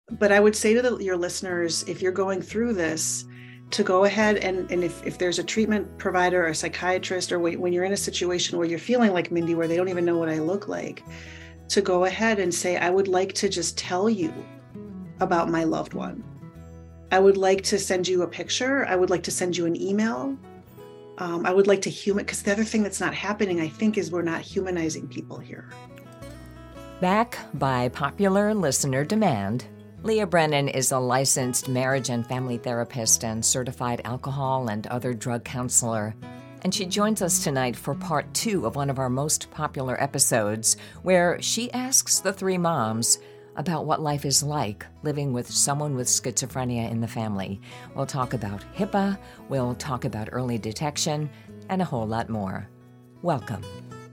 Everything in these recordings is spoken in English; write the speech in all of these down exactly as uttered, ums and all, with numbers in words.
but I would say to the, your listeners, if you're going through this, to go ahead and, and if, if there's a treatment provider or a psychiatrist, or when, when you're in a situation where you're feeling like Mindy, where they don't even know what I look like, to go ahead and say, I would like to just tell you about my loved one. I would like to send you a picture. I would like to send you an email. Um, I would like to human, because the other thing that's not happening, I think, is we're not humanizing people here. Back by popular listener demand, Leah Brennan is a licensed marriage and family therapist and certified alcohol and other drug counselor. And she joins us tonight for part two of one of our most popular episodes, where she asks the three moms about what life is like living with someone with schizophrenia in the family. We'll talk about HIPAA, we'll talk about early detection, and a whole lot more. Welcome.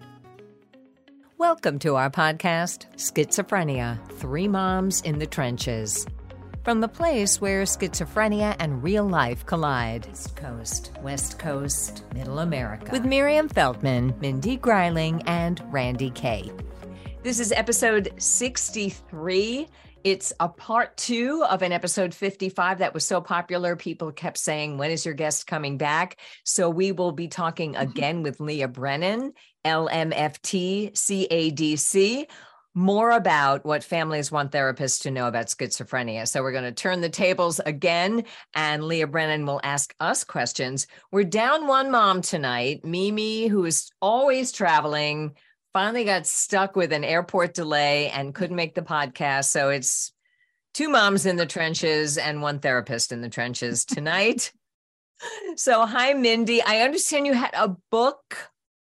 Welcome to our podcast, Schizophrenia, Three Moms in the Trenches. From the place where schizophrenia and real life collide. East Coast, West Coast, Middle America. With Miriam Feldman, Mindy Greiling, and Randy Kay. This is episode sixty-three. It's a part two of an episode fifty-five that was so popular. People kept saying, when is your guest coming back? So we will be talking again with Leah Brennan, L M F T, C A D C, more about what families want therapists to know about schizophrenia. So we're going to turn the tables again, and Leah Brennan will ask us questions. We're down one mom tonight, Mimi, who is always traveling, finally got stuck with an airport delay and couldn't make the podcast. So it's two moms in the trenches and one therapist in the trenches tonight. So hi, Mindy. I understand you had a book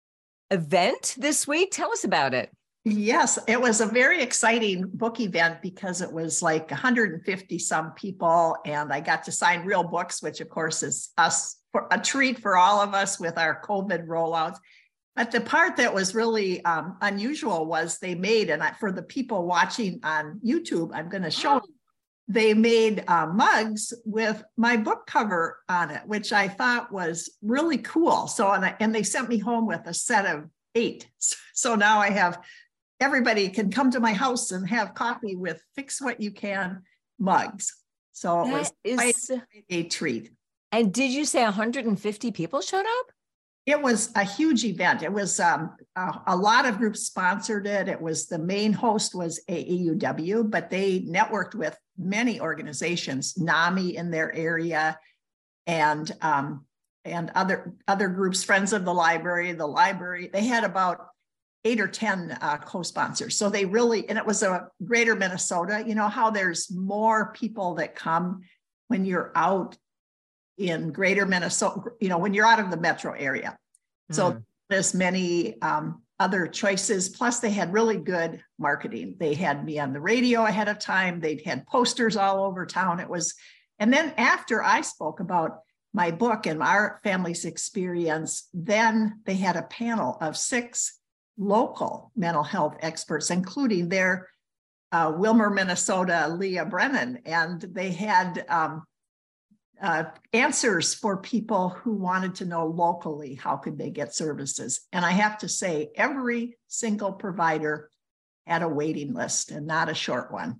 event this week. Tell us about it. Yes, it was a very exciting book event because it was like one hundred fifty some people, and I got to sign real books, which of course is us for a treat for all of us with our COVID rollouts. But the part that was really um, unusual was they made, and I, for the people watching on YouTube, I'm going to show you, they made uh, mugs with my book cover on it, which I thought was really cool. So, and, I, and they sent me home with a set of eight. So now I have, everybody can come to my house and have coffee with Fix What You Can mugs. So it that was is... a treat. And did you say one hundred fifty people showed up? It was a huge event. It was um, a, a lot of groups sponsored it. It was, the main host was A A U W, but they networked with many organizations, NAMI in their area, and um, and other other groups, Friends of the Library, the library. They had about eight or ten uh, co-sponsors. So they really, and it was a greater Minnesota. You know how there's more people that come when you're out in greater Minnesota, you know, when you're out of the metro area. So mm. there's many um, other choices. Plus they had really good marketing. They had me on the radio ahead of time. They'd had posters all over town. It was, and then after I spoke about my book and our family's experience, then they had a panel of six local mental health experts, including their uh, Wilmer, Minnesota, Leah Brennan. And they had um, Uh, answers for people who wanted to know locally how could they get services. And I have to say, every single provider had a waiting list, and not a short one.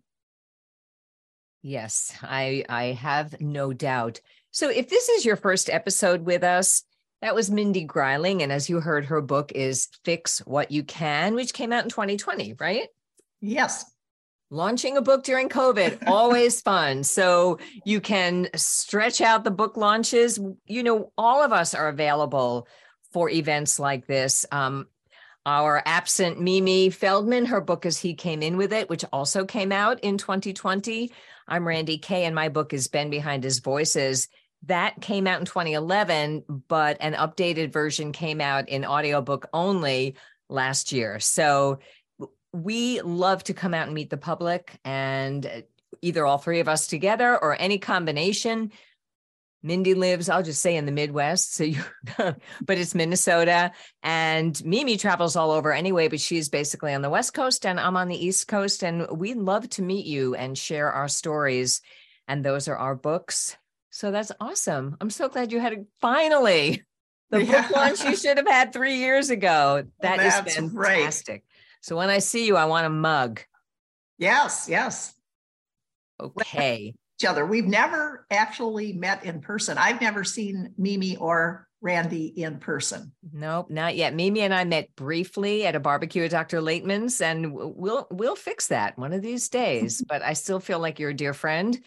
Yes, I, I have no doubt. So if this is your first episode with us, that was Mindy Greiling. And as you heard, her book is Fix What You Can, which came out in twenty twenty, right? Yes. Launching a book during COVID, always fun. So you can stretch out the book launches. You know, all of us are available for events like this. Um, our absent Mimi Feldman, her book is He Came In With It, which also came out in twenty twenty. I'm Randy Kay, and my book is Ben Behind His Voices. That came out in twenty eleven, but an updated version came out in audiobook only last year. So we love to come out and meet the public, and either all three of us together or any combination. Mindy lives, I'll just say, in the Midwest, so you, but it's Minnesota, and Mimi travels all over anyway, but she's basically on the West Coast and I'm on the East Coast, and we'd love to meet you and share our stories. And those are our books. So that's awesome. I'm so glad you had it finally. The yeah. book launch you should have had three years ago. That That's is fantastic. Right. So when I see you, I want a mug. Yes, yes. Okay. Each other. We've never actually met in person. I've never seen Mimi or Randy in person. Nope, not yet. Mimi and I met briefly at a barbecue at Doctor Laitman's, and we'll we'll fix that one of these days. But I still feel like you're a dear friend,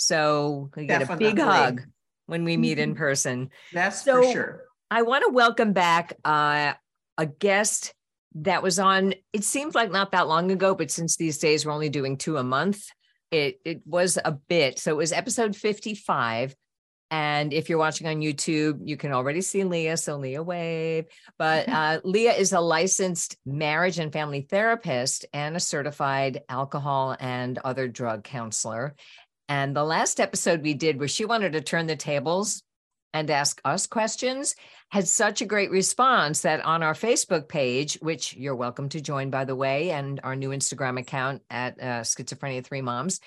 so we get Definitely. a big hug when we meet in person. That's so for sure. I want to welcome back uh, a guest that was on. It seems like not that long ago, but since these days we're only doing two a month, it it was a bit. So it was episode fifty-five. And if you're watching on YouTube, you can already see Leah. So Leah, wave. But uh, Leah is a licensed marriage and family therapist and a certified alcohol and other drug counselor. And the last episode we did where she wanted to turn the tables and ask us questions had such a great response that on our Facebook page, which you're welcome to join, by the way, and our new Instagram account at uh, Schizophrenia Three Moms,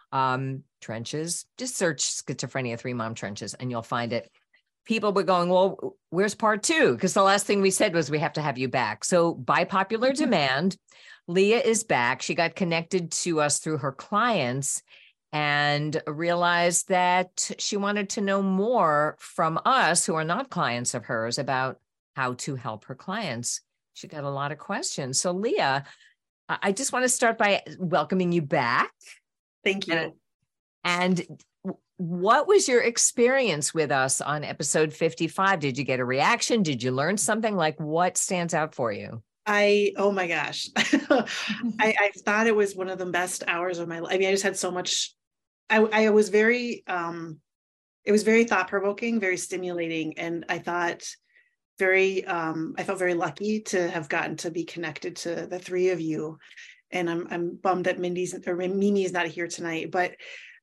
um, Trenches, just search Schizophrenia Three Mom Trenches and you'll find it. People were going, well, where's part two? Because the last thing we said was we have to have you back. So by popular demand, Leah is back. She got connected to us through her clients and realized that she wanted to know more from us who are not clients of hers about how to help her clients. She got a lot of questions. So Leah, I just want to start by welcoming you back. Thank you. And, and what was your experience with us on episode fifty-five? Did you get a reaction? Did you learn something? Like, what stands out for you? I, oh my gosh. I, I thought it was one of the best hours of my life. I mean, I just had so much, I, I was very, um, it was very thought-provoking, very stimulating. And I thought very, um, I felt very lucky to have gotten to be connected to the three of you. And I'm I'm bummed that Mindy's or Mimi is not here tonight, but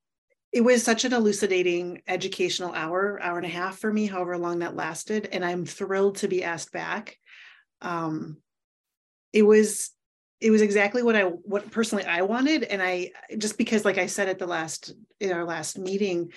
it was such an elucidating educational hour, hour and a half for me, however long that lasted. And I'm thrilled to be asked back. Um, it was it was exactly what I what personally I wanted. And I just because, like I said at the last in our last meeting,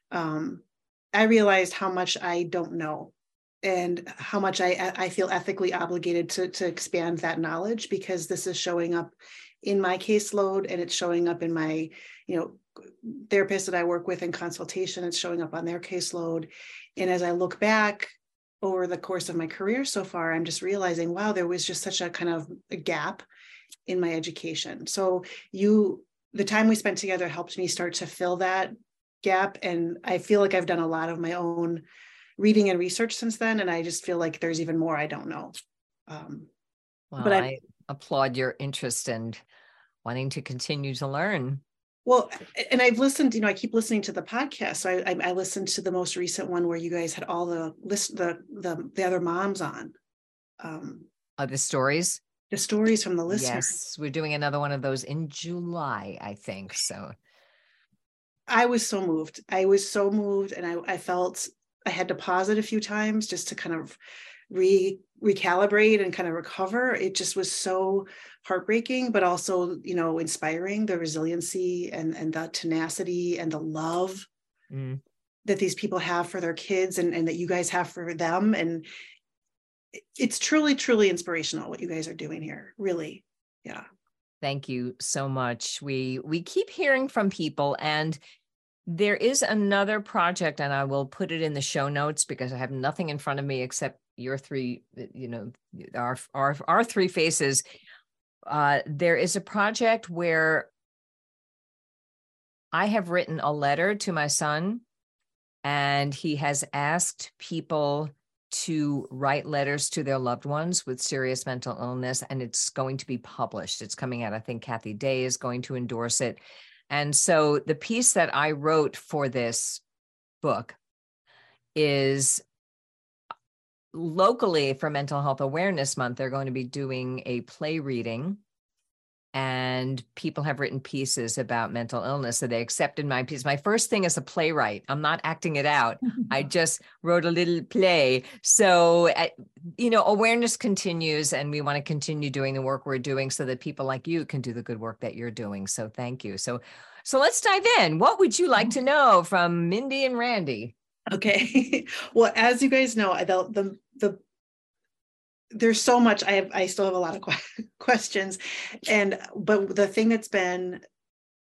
um, I realized how much I don't know and how much I, I feel ethically obligated to, to expand that knowledge, because this is showing up in my caseload and it's showing up in my, you know, therapists that I work with in consultation, it's showing up on their caseload. And as I look back over the course of my career so far, I'm just realizing, wow, there was just such a kind of a gap in my education. So you, the time we spent together helped me start to fill that gap. And I feel like I've done a lot of my own reading and research since then. And I just feel like there's even more I don't know. Um, well, but I, I applaud your interest and wanting to continue to learn. Well, and I've listened, you know, I keep listening to the podcast. So I, I, I listened to the most recent one where you guys had all the list, the, the, the other moms on. Um, uh, the stories? The stories from the listeners. Yes, we're doing another one of those in July, I think. So I was so moved. I was so moved. And I, I felt I had to pause it a few times just to kind of re recalibrate and kind of recover. It just was so heartbreaking, but also, you know, inspiring, the resiliency and, and the tenacity and the love mm. that these people have for their kids and, and that you guys have for them. And it's truly, truly inspirational what you guys are doing here. Really. Yeah. Thank you so much. We, we keep hearing from people, and there is another project, and I will put it in the show notes because I have nothing in front of me except your three, you know, our, our, our three faces. Uh, there is a project where I have written a letter to my son, and he has asked people to write letters to their loved ones with serious mental illness, and it's going to be published. It's coming out. I think Kathy Day is going to endorse it. And so the piece that I wrote for this book is locally for Mental Health Awareness Month. They're going to be doing a play reading, and people have written pieces about mental illness. So they accepted my piece. My first thing as a playwright, I'm not acting it out. I just wrote a little play. So, you know, awareness continues, and we want to continue doing the work we're doing so that people like you can do the good work that you're doing. So thank you. So, so let's dive in. What would you like to know from Mindy and Randy? Okay. Well, as you guys know, the, the, the, there's so much. I have, I still have a lot of questions, and, but the thing that's been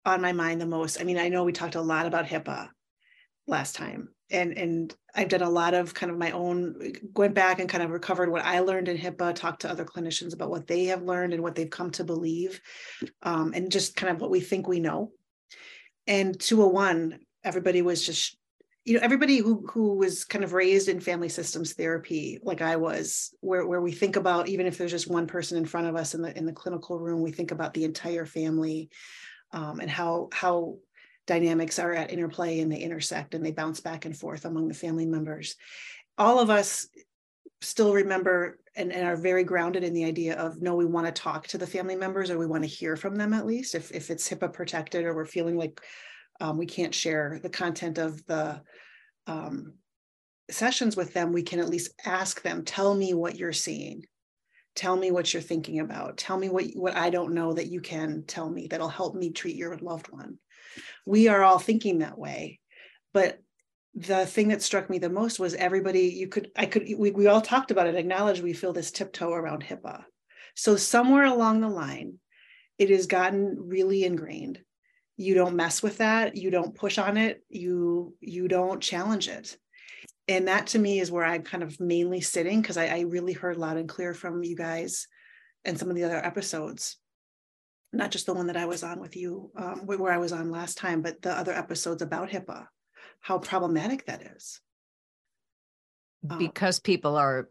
on my mind the most. I mean, I know we talked a lot about HIPAA last time, and and I've done a lot of kind of my own, went back and kind of recovered what I learned in HIPAA, talked to other clinicians about what they have learned and what they've come to believe, um, and just kind of what we think we know. And two oh one, everybody was just, you know, everybody who who was kind of raised in family systems therapy, like I was, where, where we think about, even if there's just one person in front of us in the in the clinical room, we think about the entire family, um, and how how dynamics are at interplay, and they intersect and they bounce back and forth among the family members. All of us still remember and, and are very grounded in the idea of, no, we want to talk to the family members, or we want to hear from them, at least if, if it's HIPAA protected, or we're feeling like um, we can't share the content of the um, sessions with them. We can at least ask them, tell me what you're seeing. Tell me what you're thinking about. Tell me what, what I don't know that you can tell me that'll help me treat your loved one. We are all thinking that way. But the thing that struck me the most was everybody, you could, I could, we, we all talked about it, acknowledge we feel this tiptoe around HIPAA. So somewhere along the line, it has gotten really ingrained. You don't mess with that. You don't push on it. You, you don't challenge it. And that to me is where I'm kind of mainly sitting, because I, I really heard loud and clear from you guys and some of the other episodes, not just the one that I was on with you, um, where I was on last time, but the other episodes about HIPAA, how problematic that is. Because um, people are,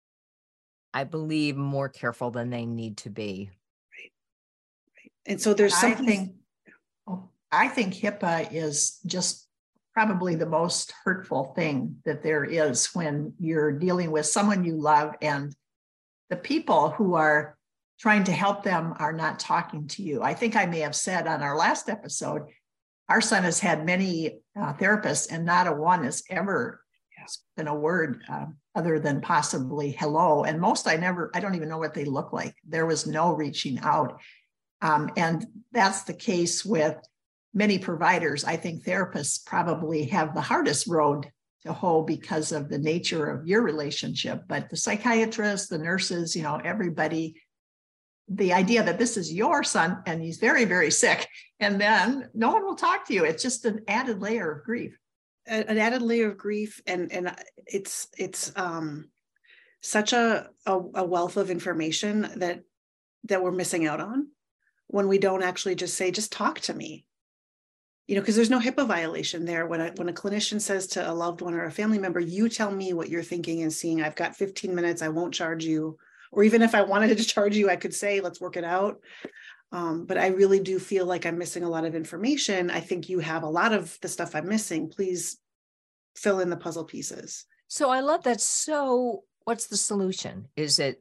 I believe, more careful than they need to be. Right. Right. And so there's I something. Think, oh, I think HIPAA is just probably the most hurtful thing that there is when you're dealing with someone you love, and the people who are trying to help them are not talking to you. I think I may have said on our last episode, our son has had many uh, therapists, and not a one has ever spoken a word uh, other than possibly hello. And most I never, I don't even know what they look like. There was no reaching out. Um, and that's the case with many providers. I think therapists probably have the hardest road to hoe because of the nature of your relationship. But the psychiatrists, the nurses, you know, everybody, the idea that this is your son and he's very, very sick, and then no one will talk to you. It's just an added layer of grief. An added layer of grief. And, and it's, it's um, such a, a, a wealth of information that, that we're missing out on when we don't actually just say, just talk to me. You know, because there's no HIPAA violation there. When a, when a clinician says to a loved one or a family member, you tell me what you're thinking and seeing, I've got fifteen minutes, I won't charge you. Or even if I wanted to charge you, I could say, let's work it out. Um, but I really do feel like I'm missing a lot of information. I think you have a lot of the stuff I'm missing. Please fill in the puzzle pieces. So I love that. So what's the solution? Is it,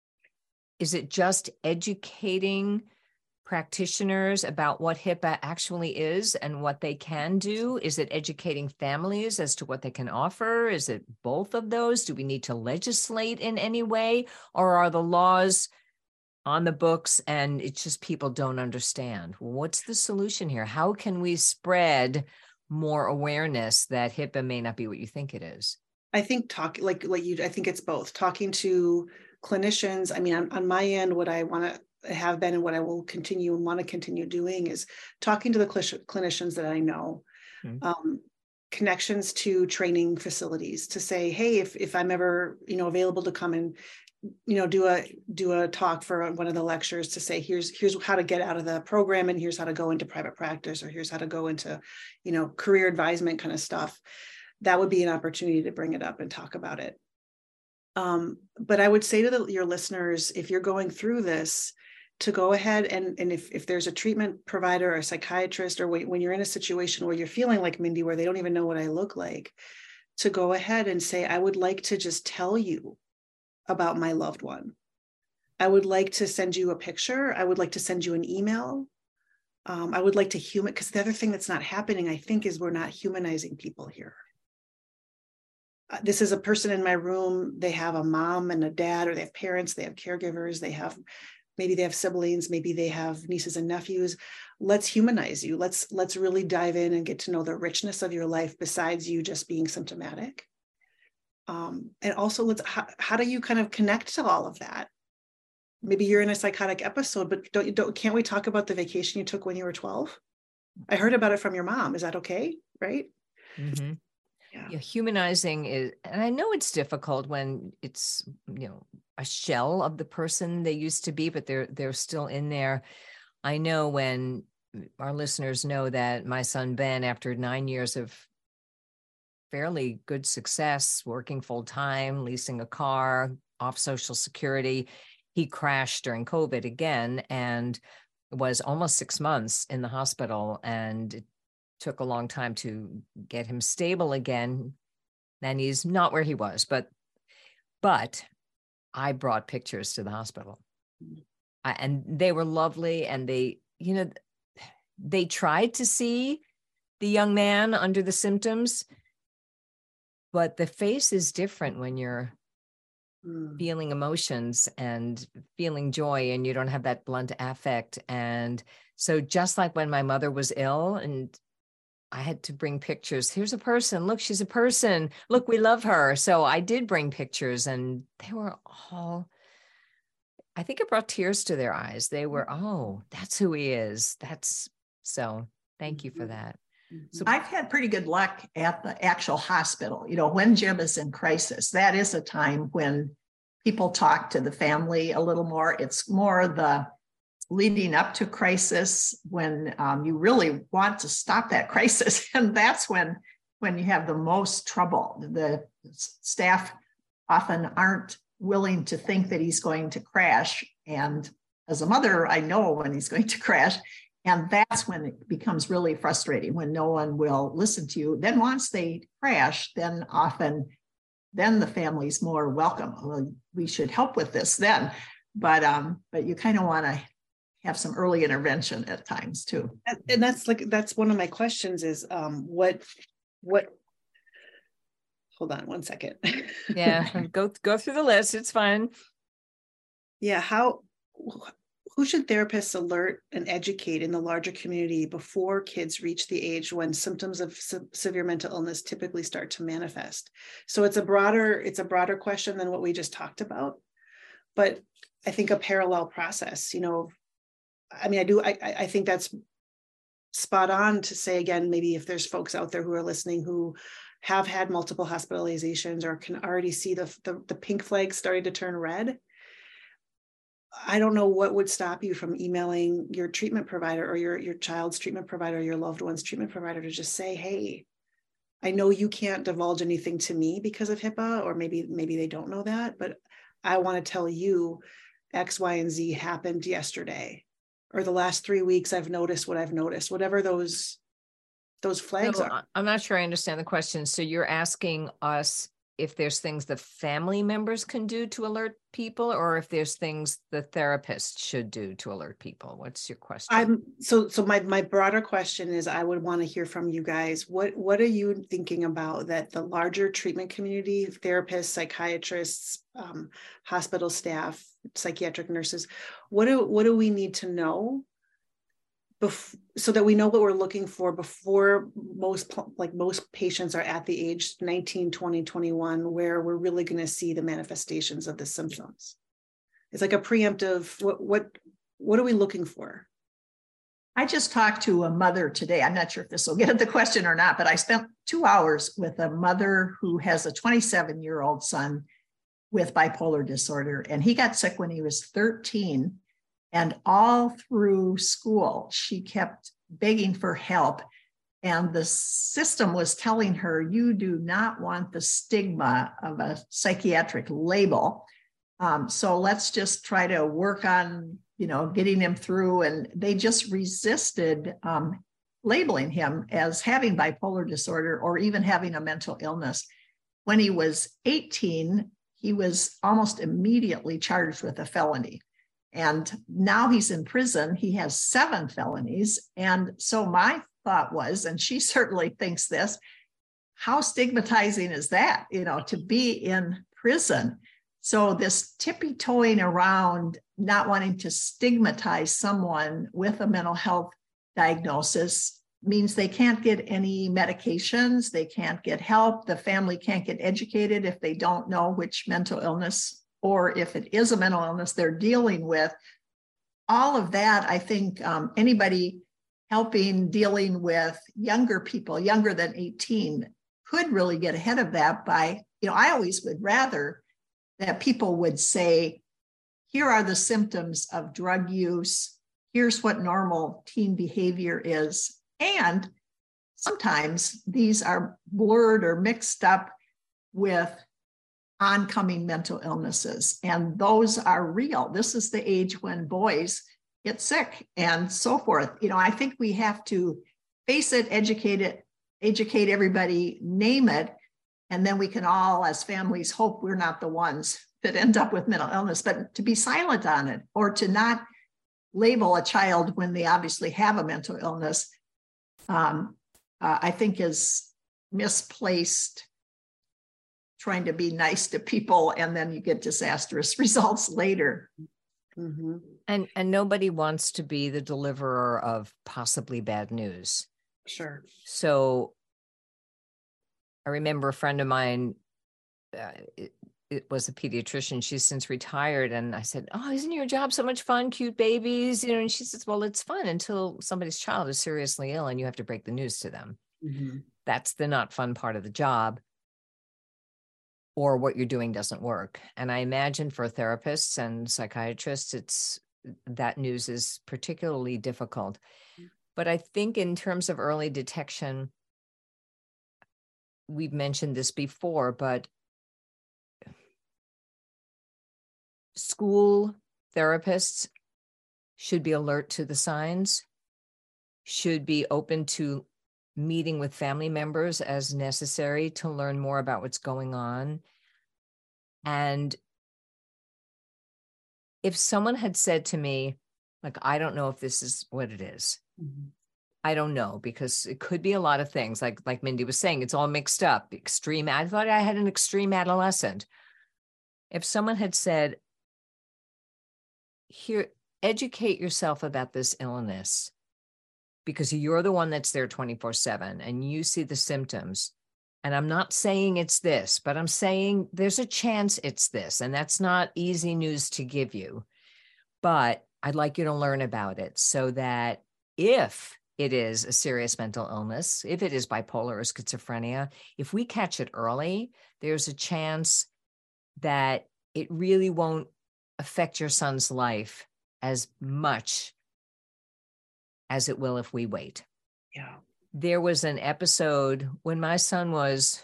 is it just educating practitioners about what HIPAA actually is and what they can do? Is it educating families as to what they can offer? Is it both of those? Do we need to legislate in any way? Or are the laws on the books and it's just people don't understand? What's the solution here? How can we spread more awareness that HIPAA may not be what you think it is? I think talk like like you, I think it's both. Talking to clinicians. I mean, on, on my end, what I want to have been and what I will continue and want to continue doing is talking to the cl- clinicians that I know, mm-hmm. um, connections to training facilities to say, hey, if if I'm ever, you know, available to come and, you know, do a do a talk for one of the lectures, to say, here's here's how to get out of the program, and here's how to go into private practice, or here's how to go into, you know, career advisement kind of stuff. That would be an opportunity to bring it up and talk about it. Um, but I would say to the, your listeners, if you're going through this, to go ahead and, and if, if there's a treatment provider or a psychiatrist, or when you're in a situation where you're feeling like Mindy, where they don't even know what I look like, to go ahead and say, I would like to just tell you about my loved one. I would like to send you a picture. I would like to send you an email. Um, I would like to human, because the other thing that's not happening, I think, is we're not humanizing people here. Uh, this is a person in my room. They have a mom and a dad, or they have parents, they have caregivers, they have maybe they have siblings, maybe they have nieces and nephews. Let's humanize you. Let's let's really dive in and get to know the richness of your life besides you just being symptomatic. Um, and also, let's how, how do you kind of connect to all of that? Maybe you're in a psychotic episode, but don't you don't can't we talk about the vacation you took when you were twelve? I heard about it from your mom. Is that okay? Right? Mm-hmm. Yeah. Yeah, humanizing is, and I know it's difficult when it's, you know, a shell of the person they used to be, but they're they're still in there. I know when our listeners know that my son Ben, after nine years of fairly good success, working full time, leasing a car, off Social Security, he crashed during COVID again and was almost six months in the hospital, and it took a long time to get him stable again. And he's not where he was, but but I brought pictures to the hospital, I, and they were lovely. And they, you know, they tried to see the young man under the symptoms, but the face is different when you're mm. feeling emotions and feeling joy, and you don't have that blunt affect. And so just like when my mother was ill and I had to bring pictures. Here's a person. Look, she's a person. Look, we love her. So I did bring pictures, and they were all, I think it brought tears to their eyes. They were, oh, that's who he is. That's so thank you for that. So I've had pretty good luck at the actual hospital. You know, when Jim is in crisis, that is a time when people talk to the family a little more. It's more the leading up to crisis when um, you really want to stop that crisis. And that's when, when you have the most trouble. The staff often aren't willing to think that he's going to crash. And as a mother, I know when he's going to crash. And that's when it becomes really frustrating, when no one will listen to you. Then once they crash, then often, then the family's more welcome. Well, we should help with this then. But um, but you kind of want to have some early intervention at times too. And that's like, that's one of my questions is um, what, what, hold on one second. Yeah, go, go through the list. It's fine. Yeah. How, who should therapists alert and educate in the larger community before kids reach the age when symptoms of se- severe mental illness typically start to manifest? So it's a broader, it's a broader question than what we just talked about, but I think a parallel process, you know, I mean, I do, I, I think that's spot on to say, again, maybe if there's folks out there who are listening who have had multiple hospitalizations or can already see the, the, the pink flags starting to turn red, I don't know what would stop you from emailing your treatment provider or your, your child's treatment provider, your loved one's treatment provider to just say, hey, I know you can't divulge anything to me because of HIPAA, or maybe, maybe they don't know that, but I want to tell you X, Y, and Z happened yesterday. Or the last three weeks, I've noticed what I've noticed, whatever those, those flags so, are. I'm not sure I understand the question. So you're asking us if there's things the family members can do to alert people, or if there's things the therapist should do to alert people. What's your question? I'm so, so my, my broader question is, I would want to hear from you guys. What, what are you thinking about that the larger treatment community, therapists, psychiatrists, um, hospital staff, psychiatric nurses, what do, what do we need to know bef- so that we know what we're looking for before most, like most patients are at the age nineteen, twenty, twenty-one, where we're really going to see the manifestations of the symptoms? It's like a preemptive, what, what, what are we looking for? I just talked to a mother today. I'm not sure if this will get at the question or not, but I spent two hours with a mother who has a twenty-seven year old son with bipolar disorder. And he got sick when he was thirteen. And all through school, she kept begging for help. And the system was telling her, you do not want the stigma of a psychiatric label. Um, so let's just try to work on, you know, getting him through. And they just resisted um, labeling him as having bipolar disorder or even having a mental illness. When he was eighteen, he was almost immediately charged with a felony. And now he's in prison. He has seven felonies. And so my thought was, and she certainly thinks this, how stigmatizing is that, you know, to be in prison? So this tippy-toeing around not wanting to stigmatize someone with a mental health diagnosis means they can't get any medications, they can't get help, the family can't get educated if they don't know which mental illness, or if it is a mental illness they're dealing with. All of that, I think um, anybody helping dealing with younger people, younger than eighteen, could really get ahead of that by, you know, I always would rather that people would say, here are the symptoms of drug use. Here's what normal teen behavior is. And sometimes these are blurred or mixed up with oncoming mental illnesses. And those are real. This is the age when boys get sick and so forth. You know, I think we have to face it, educate it, educate everybody, name it, and then we can all, as families, hope we're not the ones that end up with mental illness. But to be silent on it, or to not label a child when they obviously have a mental illness, um, uh, I think is misplaced, trying to be nice to people, and then you get disastrous results later. Mm-hmm. And and nobody wants to be the deliverer of possibly bad news. Sure. So I remember a friend of mine, uh, it, it was a pediatrician. She's since retired. And I said, oh, isn't your job so much fun? Cute babies, you know? And she says, well, it's fun until somebody's child is seriously ill and you have to break the news to them. Mm-hmm. That's the not fun part of the job, or what you're doing doesn't work. And I imagine for therapists and psychiatrists, it's that news is particularly difficult. But I think in terms of early detection, we've mentioned this before, but school therapists should be alert to the signs, should be open to meeting with family members as necessary to learn more about what's going on. And if someone had said to me, like, I don't know if this is what it is. Mm-hmm. I don't know, because it could be a lot of things. Like, like Mindy was saying, it's all mixed up. Extreme. I thought I had an extreme adolescent. If someone had said, here, educate yourself about this illness, because you're the one that's there twenty-four seven and you see the symptoms. And I'm not saying it's this, but I'm saying there's a chance it's this. And that's not easy news to give you. But I'd like you to learn about it so that if it is a serious mental illness, if it is bipolar or schizophrenia, if we catch it early, there's a chance that it really won't affect your son's life as much as it will if we wait. Yeah. There was an episode when my son was,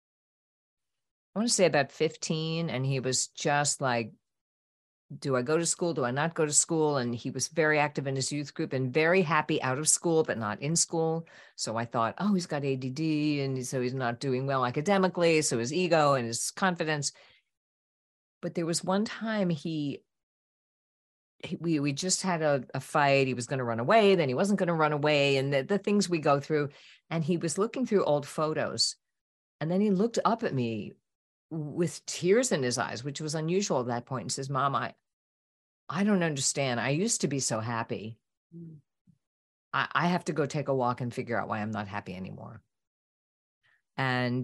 I want to say about fifteen, and he was just like, do I go to school? Do I not go to school? And he was very active in his youth group and very happy out of school, but not in school. So I thought, oh, he's got A D D, and so he's not doing well academically. So his ego and his confidence. But there was one time he, he we, we just had a, a fight. He was going to run away. Then he wasn't going to run away. And the, the things we go through. And he was looking through old photos. And then he looked up at me with tears in his eyes, which was unusual at that point, and says, Mom, I, I don't understand. I used to be so happy. Mm. I, I have to go take a walk and figure out why I'm not happy anymore. And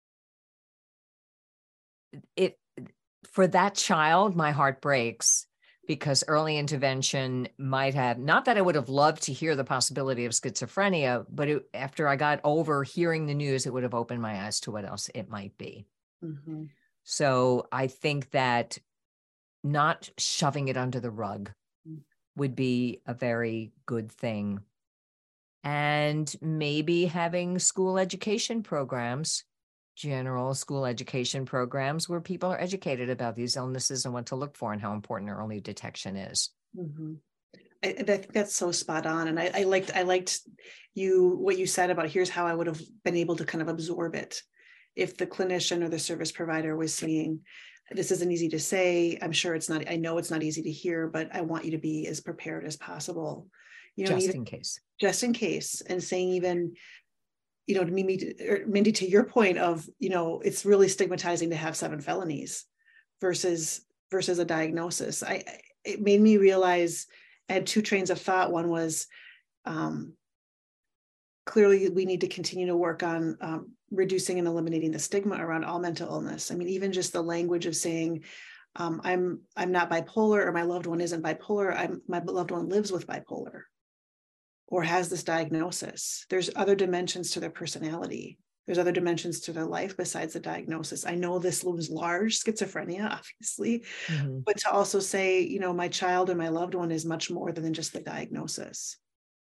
it, for that child, my heart breaks, because early intervention might have, not that I would have loved to hear the possibility of schizophrenia, but it, after I got over hearing the news, it would have opened my eyes to what else it might be. Mm-hmm. So I think that not shoving it under the rug would be a very good thing. And maybe having school education programs, general school education programs, where people are educated about these illnesses and what to look for and how important early detection is. Mm-hmm. I, I think that's so spot on. And I, I liked, I liked you, what you said about here's how I would have been able to kind of absorb it. If the clinician or the service provider was saying, this isn't easy to say, I'm sure it's not, I know it's not easy to hear, but I want you to be as prepared as possible. You know, just even, in case. Just in case. And saying even, you know, to Mimi, or Mindy, to your point of, you know, it's really stigmatizing to have seven felonies versus, versus a diagnosis. I, it made me realize I had two trains of thought. One was, um, clearly we need to continue to work on um, reducing and eliminating the stigma around all mental illness. I mean, even just the language of saying, um, I'm I'm not bipolar, or my loved one isn't bipolar, I'm my loved one lives with bipolar. or has this diagnosis. There's other dimensions to their personality. There's other dimensions to their life besides the diagnosis. I know this looms large, schizophrenia, obviously, mm-hmm. but to also say, you know, my child or my loved one is much more than just the diagnosis.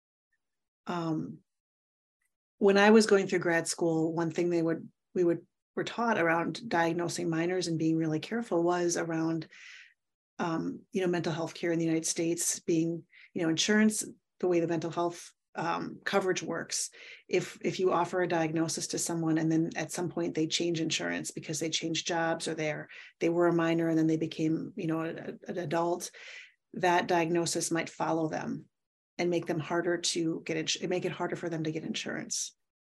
Um, when I was going through grad school, one thing they would, we would, were taught around diagnosing minors and being really careful was around, um, you know, mental health care in the United States being, you know, insurance, the way the mental health um, coverage works. If if you offer a diagnosis to someone and then at some point they change insurance because they changed jobs or they're they were a minor and then they became, you know, a, an adult, that diagnosis might follow them and make them harder to get it, make it harder for them to get insurance.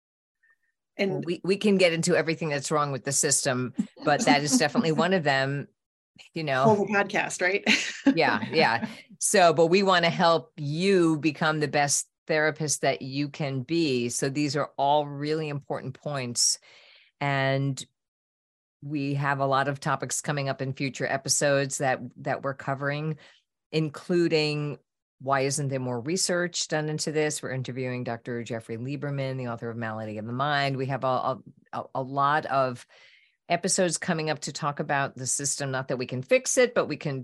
And well, we we can get into everything that's wrong with the system, but that is definitely one of them. You know, whole podcast, right? yeah, yeah. So, but we want to help you become the best therapist that you can be. So these are all really important points. And we have a lot of topics coming up in future episodes that, that we're covering, including why isn't there more research done into this? We're interviewing Doctor Jeffrey Lieberman, the author of Malady of the Mind. We have a, a, a lot of episodes coming up to talk about the system. Not that we can fix it, but we can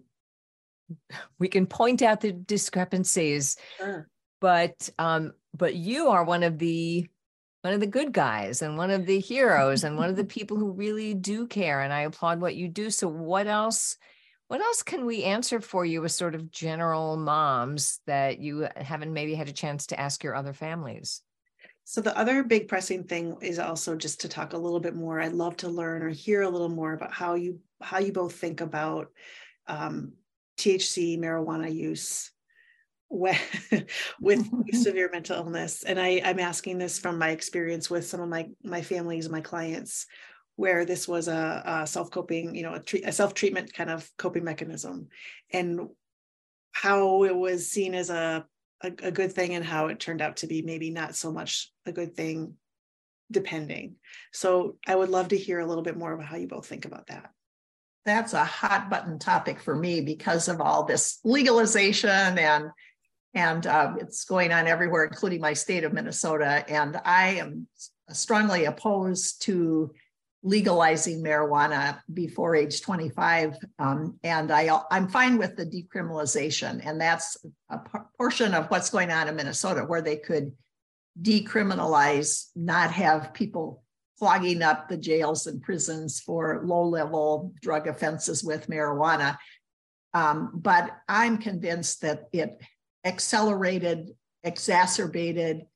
we can point out the discrepancies. Sure. But um, but you are one of the one of the good guys and one of the heroes and one of the people who really do care. And I applaud what you do. So what else? What else can we answer for you as sort of general moms that you haven't maybe had a chance to ask your other families? So the other big pressing thing is also just to talk a little bit more. I'd love to learn or hear a little more about how you how you both think about um, T H C, marijuana use with, with severe mental illness. And I, I'm asking this from my experience with some of my my families, my clients, where this was a, a self-coping, you know, a, treat, a self-treatment kind of coping mechanism, and how it was seen as a A, a good thing and how it turned out to be maybe not so much a good thing, depending. So I would love to hear a little bit more about how you both think about that. That's a hot button topic for me because of all this legalization and and uh, it's going on everywhere, including my state of Minnesota. And I am strongly opposed to legalizing marijuana before age twenty-five. Um, and I, I'm fine with the decriminalization. And that's a p- portion of what's going on in Minnesota, where they could decriminalize, not have people clogging up the jails and prisons for low-level drug offenses with marijuana. Um, but I'm convinced that it accelerated, exacerbated,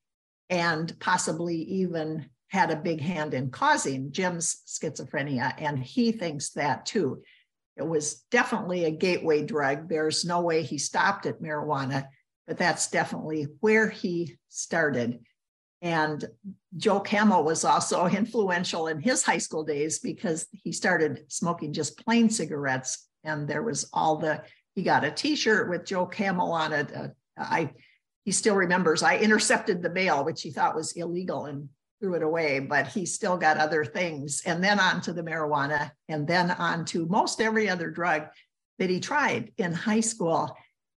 and possibly even had a big hand in causing Jim's schizophrenia, and he thinks that too. It was definitely a gateway drug. There's no way he stopped at marijuana, but that's definitely where he started. And Joe Camel was also influential in his high school days because he started smoking just plain cigarettes, and there was all the, he got a t-shirt with Joe Camel on it. Uh, I, he still remembers, I intercepted the mail, which he thought was illegal, and threw it away, but he still got other things, and then on to the marijuana, and then on to most every other drug that he tried in high school.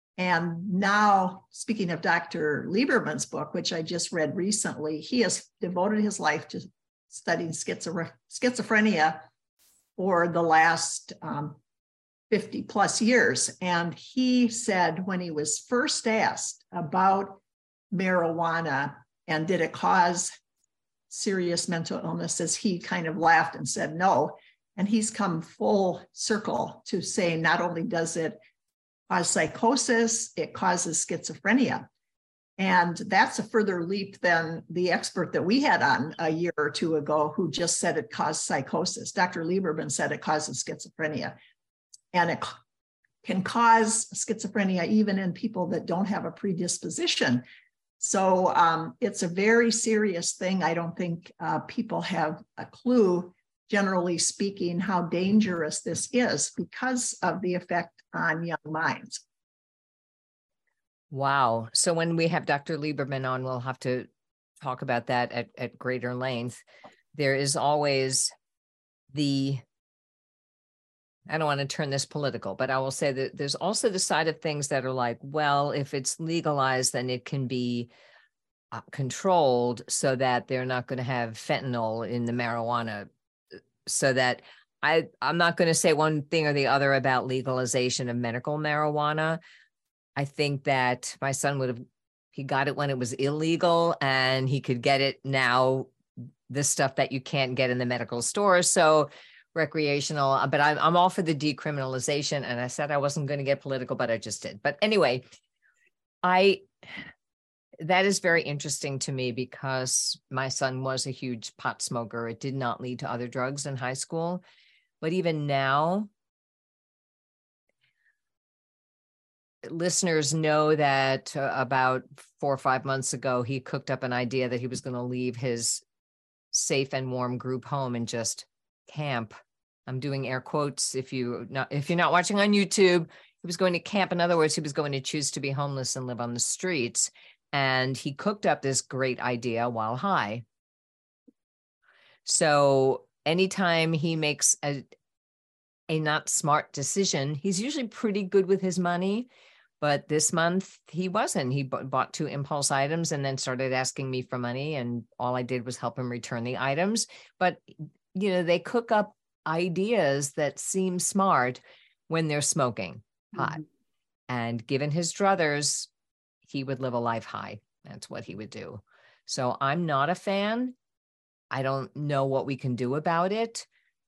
And now, speaking of Doctor Lieberman's book, which I just read recently, he has devoted his life to studying schizo- schizophrenia for the last um, fifty plus years. And he said when he was first asked about marijuana and did it cause serious mental illnesses, he kind of laughed and said no. And he's come full circle to say not only does it cause psychosis, it causes schizophrenia. And that's a further leap than the expert that we had on a year or two ago who just said it caused psychosis. Doctor Lieberman said it causes schizophrenia. And it can cause schizophrenia even in people that don't have a predisposition. So um, it's a very serious thing. I don't think uh, people have a clue, generally speaking, how dangerous this is because of the effect on young minds. Wow. So when we have Doctor Lieberman on, we'll have to talk about that at, at greater length. There is always the, I don't want to turn this political, but I will say that there's also the side of things that are like, well, if it's legalized, then it can be uh, controlled so that they're not going to have fentanyl in the marijuana. So that I, I'm not going to say one thing or the other about legalization of medical marijuana. I think that my son would have, he got it when it was illegal, and he could get it now, the stuff that you can't get in the medical store. So recreational, but I'm, I'm all for the decriminalization. And I said I wasn't going to get political, but I just did. But anyway, I, that is very interesting to me because my son was a huge pot smoker. It did not lead to other drugs in high school. But even now, listeners know that uh, about four or five months ago, he cooked up an idea that he was going to leave his safe and warm group home and just camp. I'm doing air quotes. If you not, if you're not watching on YouTube, he was going to camp. In other words, he was going to choose to be homeless and live on the streets. And he cooked up this great idea while high. So anytime he makes a, a not smart decision, he's usually pretty good with his money. But this month he wasn't. He b- bought two impulse items and then started asking me for money. And all I did was help him return the items. But, you know, they cook up ideas that seem smart when they're smoking pot. Mm-hmm. And given his druthers, he would live a life high. That's what he would do. So I'm not a fan. I don't know what we can do about it,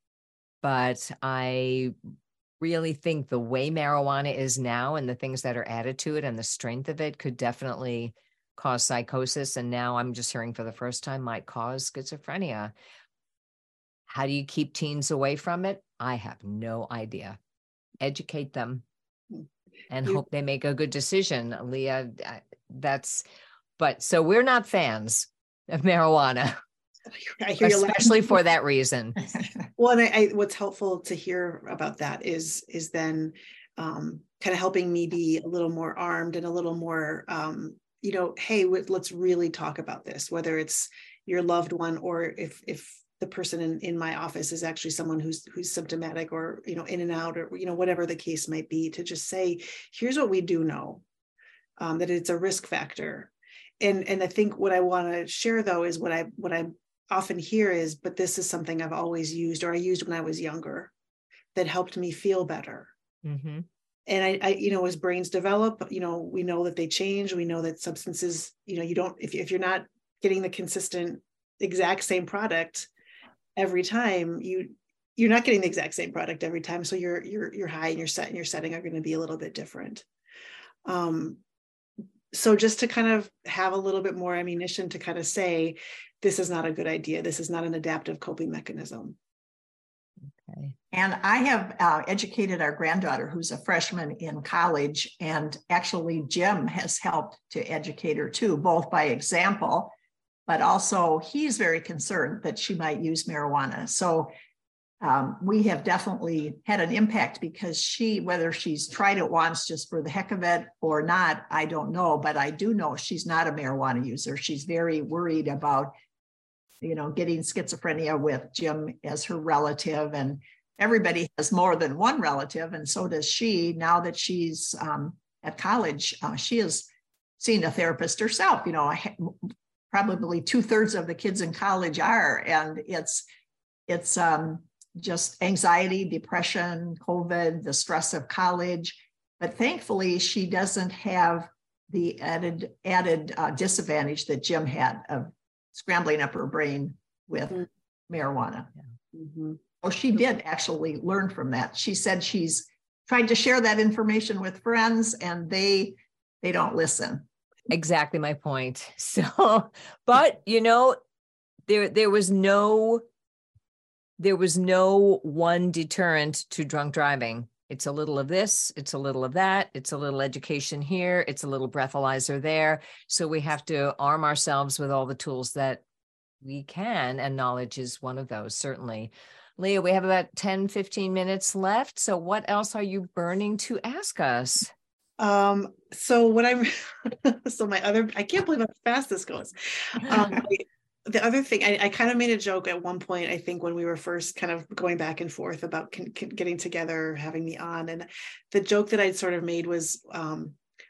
but I really think the way marijuana is now and the things that are added to it and the strength of it could definitely cause psychosis. And now I'm just hearing for the first time might cause schizophrenia. How do you keep teens away from it? I have no idea. Educate them and you, hope they make a good decision. Leah, that's, but so we're not fans of marijuana, I hear especially for that reason. Well, and I, I, what's helpful to hear about that is, is then um, kind of helping me be a little more armed and a little more, um, you know, hey, let's really talk about this, whether it's your loved one or if, if the person in, in my office is actually someone who's, who's symptomatic or, you know, in and out or, you know, whatever the case might be, to just say, here's what we do know, um, that it's a risk factor. And, and I think what I want to share though, is what I, what I often hear is, but this is something I've always used, or I used when I was younger, that helped me feel better. Mm-hmm. And I, I, you know, as brains develop, you know, we know that they change. We know that substances, you know, you don't, if, if you're not getting the consistent exact same product every time, you, you're not getting the exact same product every time. So your, your, your high and your set and your setting are going to be a little bit different. Um, so just to kind of have a little bit more ammunition to kind of say, this is not a good idea. This is not an adaptive coping mechanism. Okay. And I have uh, educated our granddaughter, who's a freshman in college, and actually Jim has helped to educate her too, both by example, but also he's very concerned that she might use marijuana. So um, we have definitely had an impact because she, whether she's tried it once just for the heck of it or not, I don't know, but I do know she's not a marijuana user. She's very worried about, you know, getting schizophrenia with Jim as her relative, and everybody has more than one relative. And so does she. Now that she's um, at college, uh, she has seen a therapist herself. You know, probably two thirds of the kids in college are, and it's, it's um, just anxiety, depression, COVID, the stress of college. But thankfully she doesn't have the added, added uh, disadvantage that Jim had of scrambling up her brain with mm-hmm. marijuana. Yeah. Mm-hmm. Oh, she did actually learn from that. She said she's tried to share that information with friends and they, they don't listen. Exactly my point. So, but you know, there, there was no, there was no one deterrent to drunk driving. It's a little of this, it's a little of that, it's a little education here, it's a little breathalyzer there. So we have to arm ourselves with all the tools that we can, and knowledge is one of those, certainly. Leah, we have about ten, fifteen minutes left. So what else are you burning to ask us? Um, so what I'm, so my other, I can't believe how fast this goes. Um, The other thing, I, I kind of made a joke at one point, I think when we were first kind of going back and forth about con, con, getting together, having me on. And the joke that I'd sort of made was, um,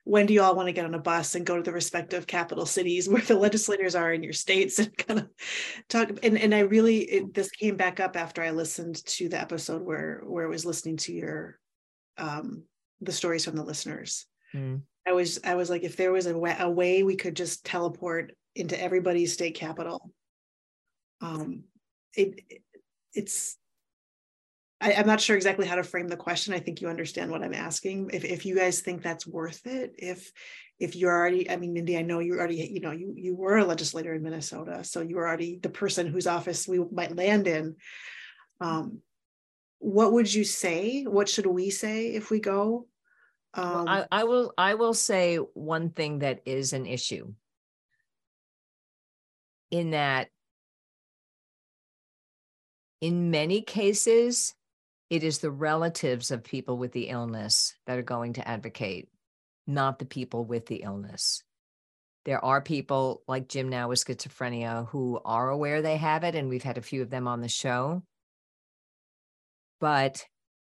when do you all want to get on a bus and go to the respective capital cities where the legislators are in your states and kind of talk. And, and I really, it, this came back up after I listened to the episode where, where I was listening to your, um, the stories from the listeners. Mm. I was, I was like, if there was a way, a way we could just teleport into everybody's state capital, um, it, it it's, I, I'm not sure exactly how to frame the question. I think you understand what I'm asking. If if you guys think that's worth it, if if you're already, I mean, Mindy, I know you already, you know, you you were a legislator in Minnesota, so you were already the person whose office we might land in. Um, what would you say? What should we say if we go? Um, well, I, I will. I will say one thing that is an issue. In that, in many cases, it is the relatives of people with the illness that are going to advocate, not the people with the illness. There are people like Jim now with schizophrenia who are aware they have it, and we've had a few of them on the show. But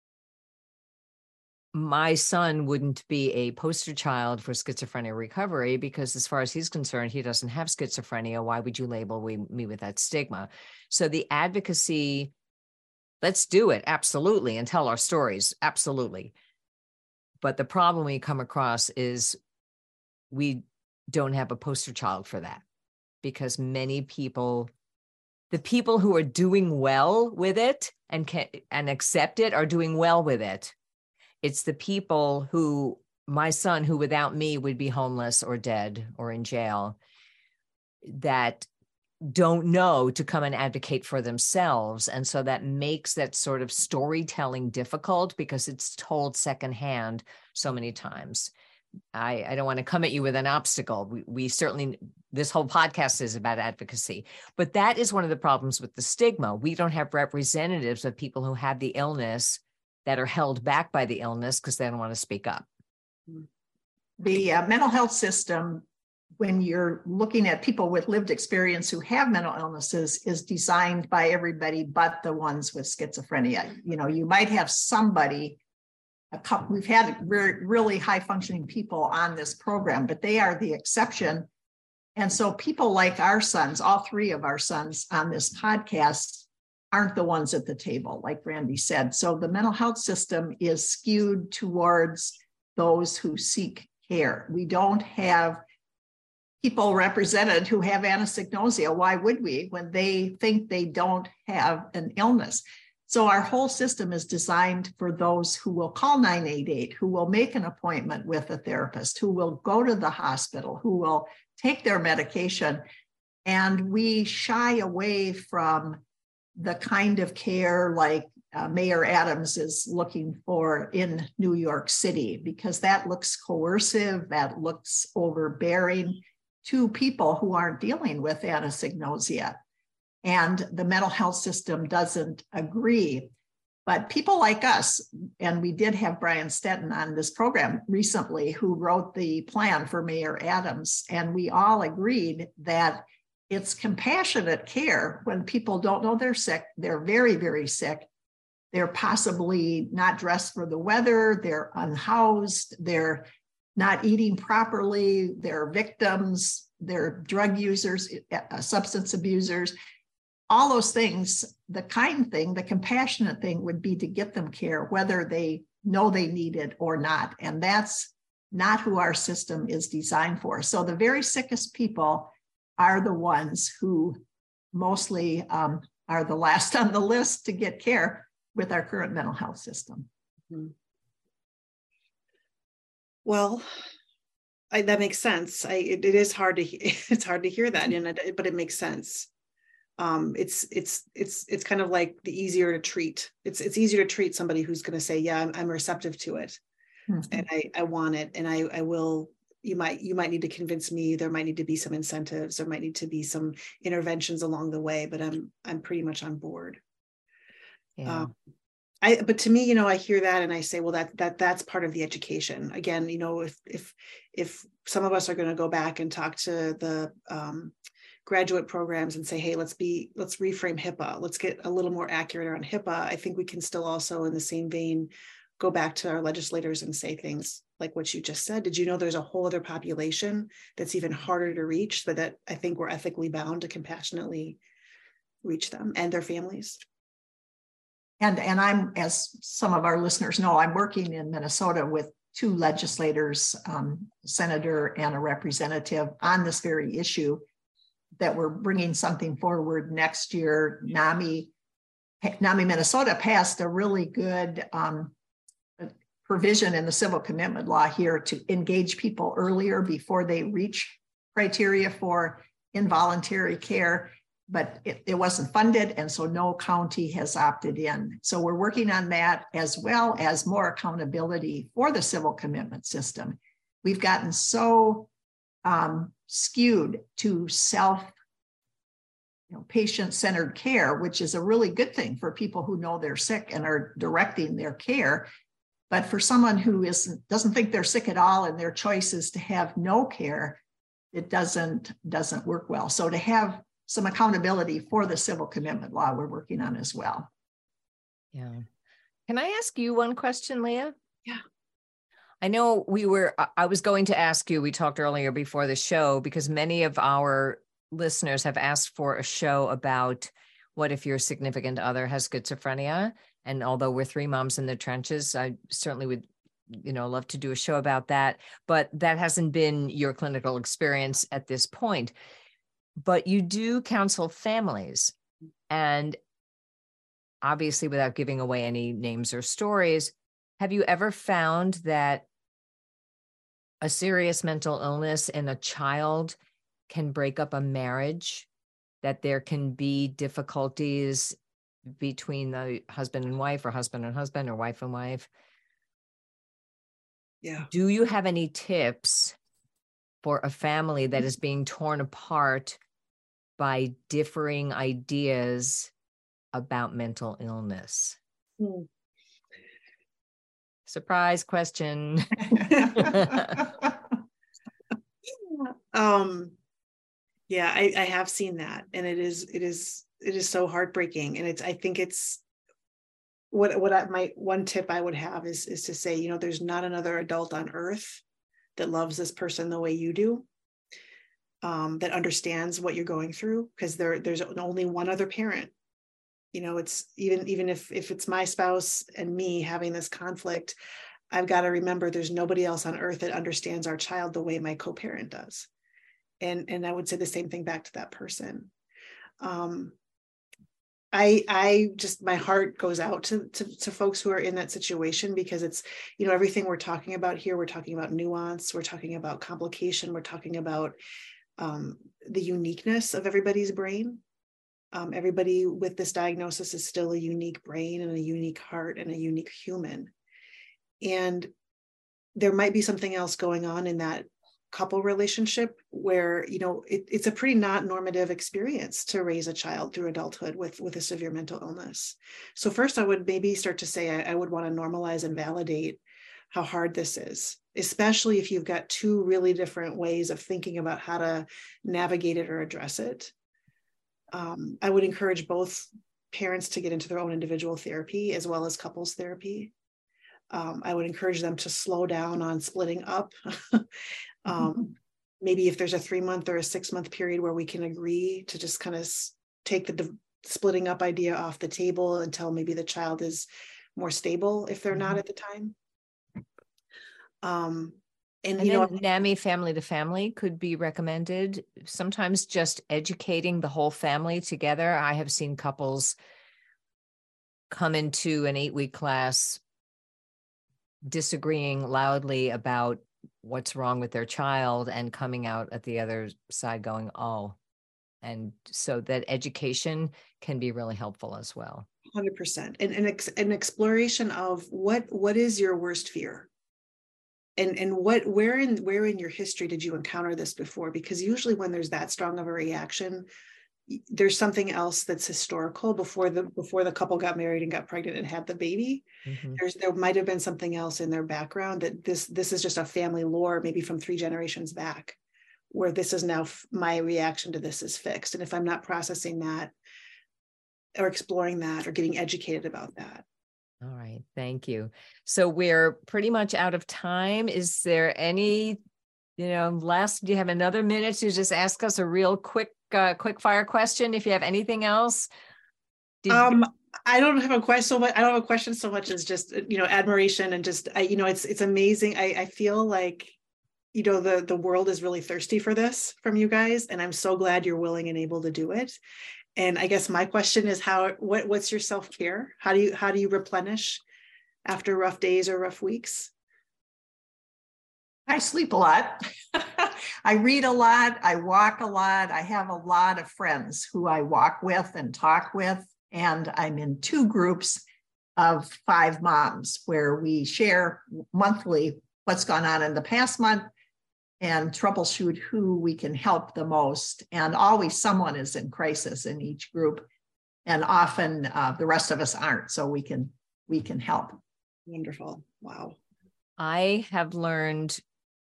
my son wouldn't be a poster child for schizophrenia recovery because as far as he's concerned, he doesn't have schizophrenia. Why would you label me with that stigma? So the advocacy, let's do it. Absolutely. And tell our stories. Absolutely. But the problem we come across is we don't have a poster child for that because many people, the people who are doing well with it and can and accept it are doing well with it. It's the people who, my son, who without me would be homeless or dead or in jail, that don't know to come and advocate for themselves. And so that makes that sort of storytelling difficult because it's told secondhand so many times. I, I don't want to come at you with an obstacle. We, we certainly, this whole podcast is about advocacy, but that is one of the problems with the stigma. We don't have representatives of people who have the illness that are held back by the illness because they don't want to speak up. The uh, mental health system, when you're looking at people with lived experience who have mental illnesses, is designed by everybody but the ones with schizophrenia. You know, you might have somebody, a couple, we've had re- really high functioning people on this program, but they are the exception. And so people like our sons, all three of our sons on this podcast, aren't the ones at the table, like Randy said. So the mental health system is skewed towards those who seek care. We don't have people represented who have anosognosia. Why would we when they think they don't have an illness? So our whole system is designed for those who will call nine eight eight, who will make an appointment with a therapist, who will go to the hospital, who will take their medication. And we shy away from the kind of care like uh, Mayor Adams is looking for in New York City, because that looks coercive, that looks overbearing to people who aren't dealing with anosognosia. And the mental health system doesn't agree. But people like us, and we did have Brian Stetton on this program recently, who wrote the plan for Mayor Adams, and we all agreed that it's compassionate care when people don't know they're sick. They're very, very sick. They're possibly not dressed for the weather. They're unhoused. They're not eating properly. They're victims. They're drug users, uh, substance abusers. All those things, the kind thing, the compassionate thing would be to get them care, whether they know they need it or not. And that's not who our system is designed for. So the very sickest people are the ones who mostly um, are the last on the list to get care with our current mental health system. Mm-hmm. Well, I, that makes sense. I, it, it is hard to it's hard to hear that, and it, but it makes sense. Um, it's it's it's it's kind of like the easier to treat. It's it's easier to treat somebody who's going to say, "Yeah, I'm, I'm receptive to it, mm-hmm. and I I want it, and I I will." You might you might need to convince me. There might need to be some incentives. There might need to be some interventions along the way. But I'm I'm pretty much on board. Yeah. Um, I but to me, you know, I hear that and I say, well, that that that's part of the education. Again, you know, if if if some of us are going to go back and talk to the um, graduate programs and say, hey, let's be let's reframe HIPAA. Let's get a little more accurate around HIPAA. I think we can still also, in the same vein, go back to our legislators and say things like what you just said. Did you know there's a whole other population that's even harder to reach, but that I think we're ethically bound to compassionately reach them and their families? And, and I'm, as some of our listeners know, I'm working in Minnesota with two legislators, um, senator and a representative, on this very issue, that we're bringing something forward next year. NAMI, NAMI Minnesota passed a really good um, provision in the civil commitment law here to engage people earlier before they reach criteria for involuntary care, but it, it wasn't funded, and so no county has opted in. So we're working on that, as well as more accountability for the civil commitment system. We've gotten so um, skewed to self, you know, patient-centered care, which is a really good thing for people who know they're sick and are directing their care. But for someone who isn't, doesn't think they're sick at all and their choice is to have no care, it doesn't, doesn't work well. So to have some accountability for the civil commitment law, we're working on as well. Yeah. Can I ask you one question, Leah? Yeah. I know we were, I was going to ask you, we talked earlier before the show, because many of our listeners have asked for a show about what if your significant other has schizophrenia. And although we're three moms in the trenches, I certainly would, you know, love to do a show about that, but that hasn't been your clinical experience at this point. But you do counsel families, and obviously without giving away any names or stories, have you ever found that a serious mental illness in a child can break up a marriage, that there can be difficulties between the husband and wife, or husband and husband, or wife and wife? Yeah. Do you have any tips for a family that is being torn apart by differing ideas about mental illness? Hmm. Surprise question. um, yeah, I, I have seen that, and it is, it is, it is so heartbreaking. And it's, I think it's what, what I, my one tip I would have is, is to say, you know, there's not another adult on earth that loves this person the way you do, um, that understands what you're going through, because there, there's only one other parent. You know, it's even, even if, if it's my spouse and me having this conflict, I've got to remember there's nobody else on earth that understands our child the way my co-parent does. And, and I would say the same thing back to that person. Um, I, I just, my heart goes out to, to, to folks who are in that situation, because it's, you know, everything we're talking about here, we're talking about nuance, we're talking about complication, we're talking about um, the uniqueness of everybody's brain. Um, everybody with this diagnosis is still a unique brain and a unique heart and a unique human. And there might be something else going on in that couple relationship where, you know, it, it's a pretty not normative experience to raise a child through adulthood with, with a severe mental illness. So first I would maybe start to say, I, I would want to normalize and validate how hard this is, especially if you've got two really different ways of thinking about how to navigate it or address it. Um, I would encourage both parents to get into their own individual therapy as well as couples therapy. Um, I would encourage them to slow down on splitting up. um, maybe if there's a three month or a six month period where we can agree to just kind of s- take the div- splitting up idea off the table until maybe the child is more stable if they're not at the time. Um, And, and you then know, NAMI family to family could be recommended. Sometimes just educating the whole family together. I have seen couples come into an eight-week class disagreeing loudly about what's wrong with their child and coming out at the other side going, oh. And so that education can be really helpful as well. one hundred percent. And an, ex, an exploration of what what is your worst fear? And, and what, where in, where in your history did you encounter this before? Because usually when there's that strong of a reaction, there's something else that's historical before the, before the couple got married and got pregnant and had the baby. Mm-hmm. There's, there might've been something else in their background that this, this is just a family lore, maybe from three generations back, where this is now f- my reaction to this is fixed. And if I'm not processing that or exploring that or getting educated about that, All right. Thank you. So we're pretty much out of time. Is there any, you know, last, do you have another minute to just ask us a real quick, uh, quick fire question? If you have anything else. Did- um, I don't have a question so much. I don't have a question so much as just, you know, admiration and just, I, you know, it's, it's amazing. I, I feel like, you know, the, the world is really thirsty for this from you guys. And I'm so glad you're willing and able to do it. And I guess my question is how, what, what's your self-care? How do you, how do you replenish after rough days or rough weeks? I sleep a lot. I read a lot. I walk a lot. I have a lot of friends who I walk with and talk with. And I'm in two groups of five moms where we share monthly what's gone on in the past month and troubleshoot who we can help the most. And always someone is in crisis in each group. And often uh, the rest of us aren't, so we can we can help. Wonderful. Wow. I have learned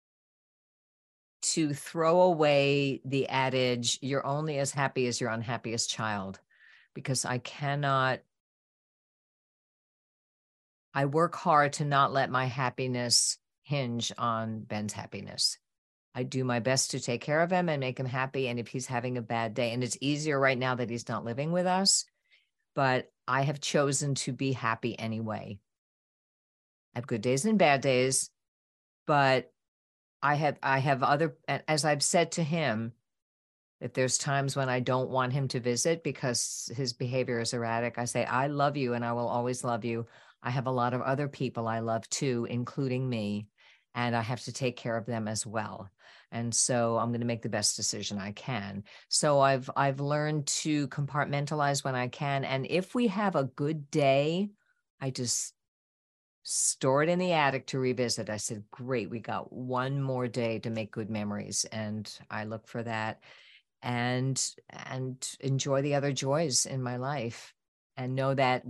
to throw away the adage, you're only as happy as your unhappiest child, because I cannot, I work hard to not let my happiness hinge on Ben's happiness. I do my best to take care of him and make him happy. And if he's having a bad day, and it's easier right now that he's not living with us, but I have chosen to be happy anyway. I have good days and bad days, but I have, I have other, as I've said to him, if there's times when I don't want him to visit because his behavior is erratic, I say, I love you and I will always love you. I have a lot of other people I love too, including me, and I have to take care of them as well. And so I'm going to make the best decision I can. So I've, I've learned to compartmentalize when I can. And if we have a good day, I just store it in the attic to revisit. I said, great, we got one more day to make good memories. And I look for that and, and enjoy the other joys in my life and know that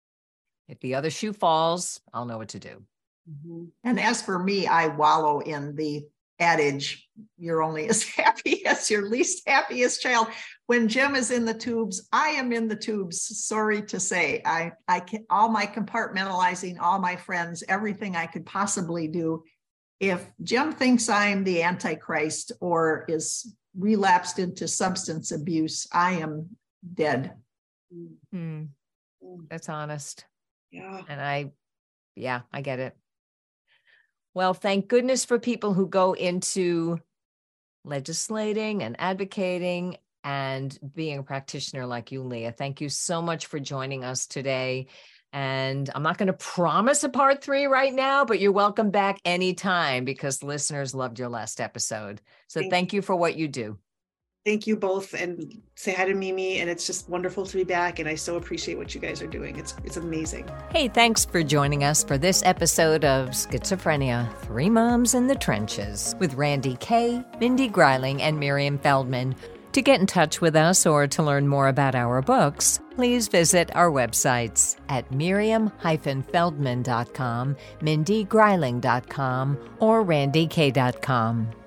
if the other shoe falls, I'll know what to do. Mm-hmm. And as for me, I wallow in the adage, you're only as happy as your least happiest child. When Jim is in the tubes, I am in the tubes. Sorry to say, I, I can, all my compartmentalizing, all my friends, everything I could possibly do. If Jim thinks I'm the Antichrist or is relapsed into substance abuse, I am dead. Mm. That's honest. Yeah. And I, yeah, I get it. Well, thank goodness for people who go into legislating and advocating and being a practitioner like you, Leah. Thank you so much for joining us today. And I'm not going to promise a part three right now, but you're welcome back anytime because listeners loved your last episode. So thank, thank you. you for what you do. Thank you both, and say hi to Mimi. And it's just wonderful to be back. And I so appreciate what you guys are doing. It's it's amazing. Hey, thanks for joining us for this episode of Schizophrenia, Three Moms in the Trenches with Randy Kay, Mindy Greiling, and Miriam Feldman. To get in touch with us or to learn more about our books, please visit our websites at miriam dash feldman dot com, mindy greiling dot com, or randy k dot com.